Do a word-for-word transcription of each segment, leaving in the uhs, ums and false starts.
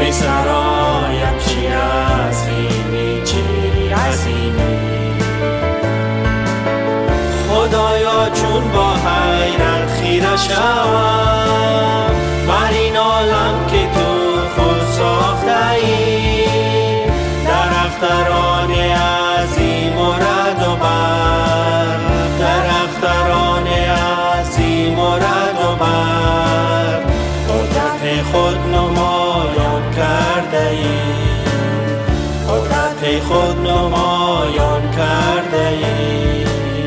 می سرایم چی عظیمی چی عظیمی. خدایا چون با حیرت خیره شوم بر این عالم که تو خود ساخته ای، در اختران عظیم و رد و برق، در اختران عظیم و رد و برق قدرت خود نمایان کرده ای، قدرت خود نمایان کرده ای.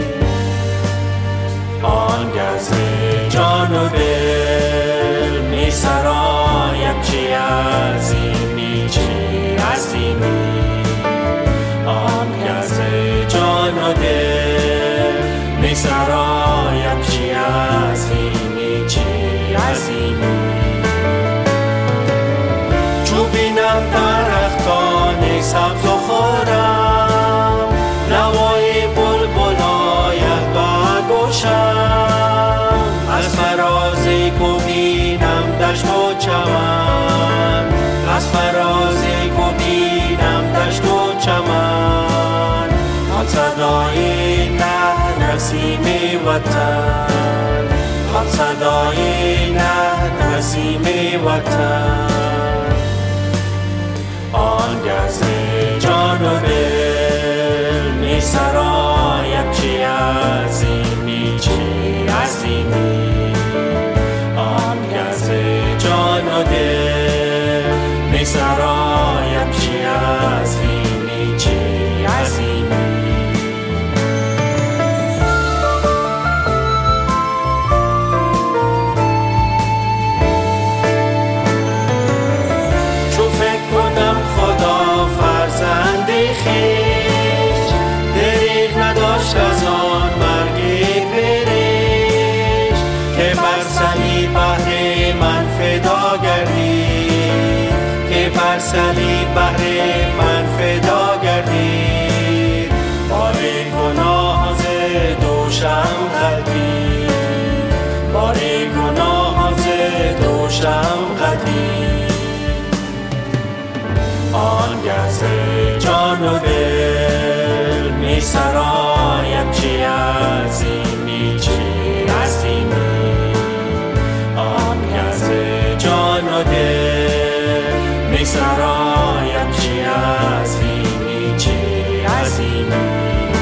آنگه ز جان و دل می سرایم چی عظیمی چی عظیمی. آنگه ز جان و دل می سرایم چی عظیمی چی عظیمی. چو بینم درختان سبز و خورم، نوای بلبل آید بر گوشم، از فراز کوبینم دشت و چمن، از فراز کوبینم دشت و چمن. آن صدای نه نسیم وطن، آن صدای نه نسیم وطن. آنگه ز جان و دل می سرایم چی عظیمی چی عظیمی. آنگه ز جان و دل می سرایم چی عظیمی چی عظیمی. از آن مرگ پرش که بر صلیب بهر من فدا گردید، که بر صلیب بهر من فدا گردید. بار گناه ز دوشم غلتید، بار گناه ز دوشم غلتید. آنگه ز جان و دل می سرایم چی عظیمی چی عظیمی. آنگه ز جان و دل می سرایم چی عظیمی چی عظیمی.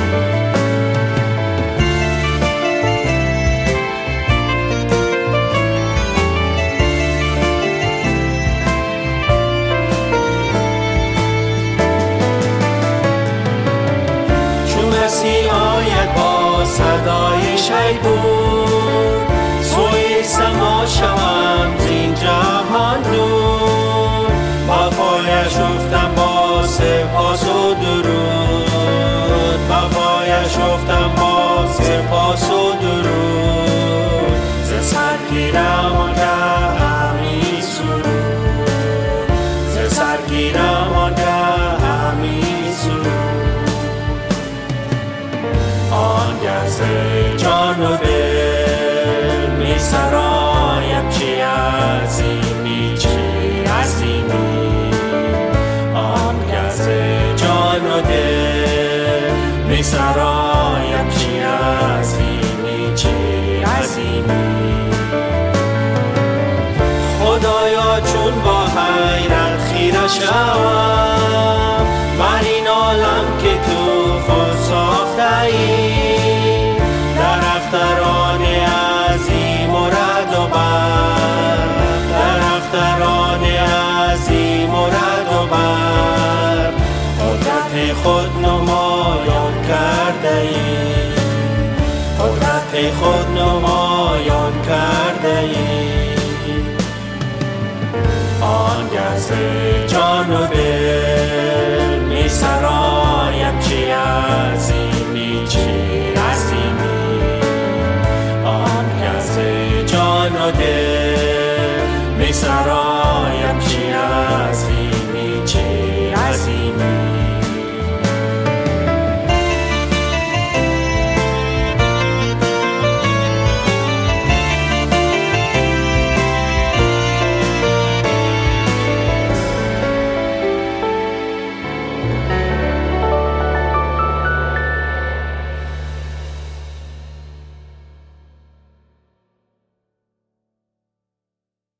آید با صدای شیپور، سوی سما شوم زین جهان دور. با پایش افتم با سپاس و درود، با پایش افتم با سپاس و درود. ز سر گیرم آنگه همی سرود، ز سر گیرم آنگه همی سرود. آنگه ز جان و دل می سرایم چی عظیمی چی عظیمی. آنگه ز جان و دل می سرایم چی عظیمی چی عظیمی. خدایا چون با حیرت خیره شوم بر این عالم که تو خود ساخته ای، در اختران عظیم و رد و برق، در اختران عظیم و رد و برق قدرت خود نمایان کرده ای، قدرت خود نمایان کرده ای. آنگه ز جان و دل می سرایم چی عظیمی چی عظیمی. آنگه ز جان و دل می سرایم چی